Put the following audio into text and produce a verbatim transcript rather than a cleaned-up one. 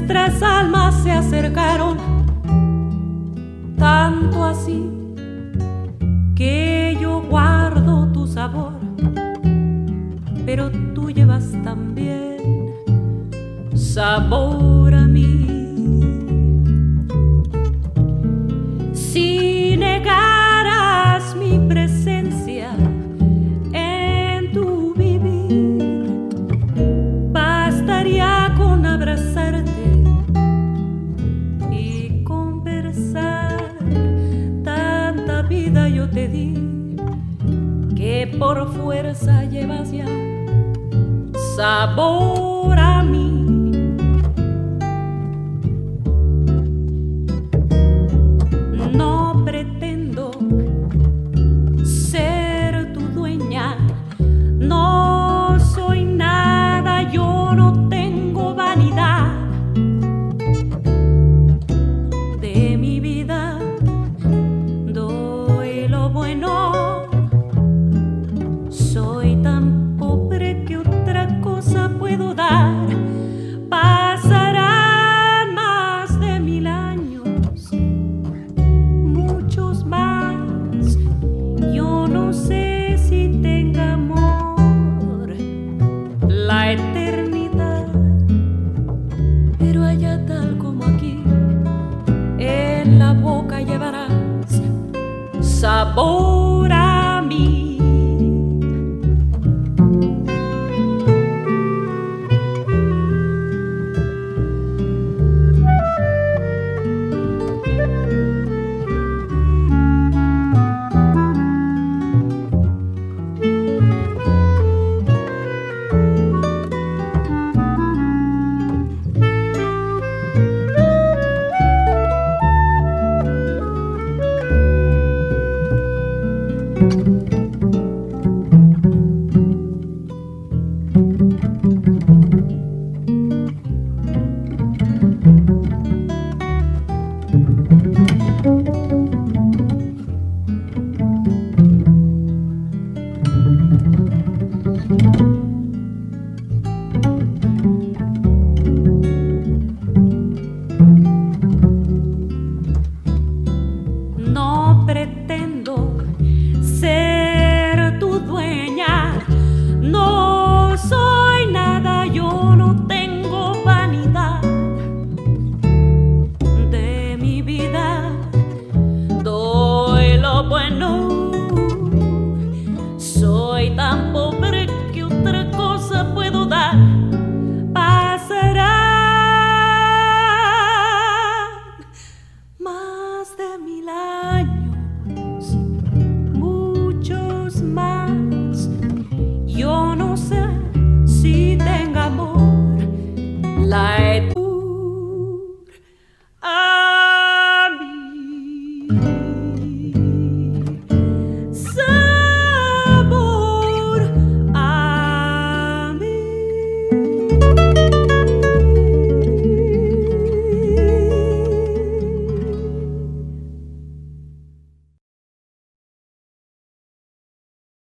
nuestras almas se acercaron, tanto así que yo guardo tu sabor, pero tú llevas también sabor a mí. Si negaras mi presencia en tu vivir, bastaría con abrazarte y conversar. Tanta vida yo te di que por fuerza llevas ya sabor a mí. No pretendo ser tu dueña, no soy nada, yo no tengo vanidad. De mi vida doy lo bueno, soy tan pobre que otra cosa puedo dar. Pasarán más de mil años, muchos más, yo no sé si tenga amor la eternidad, pero allá tal como aquí, en la boca llevarás sabor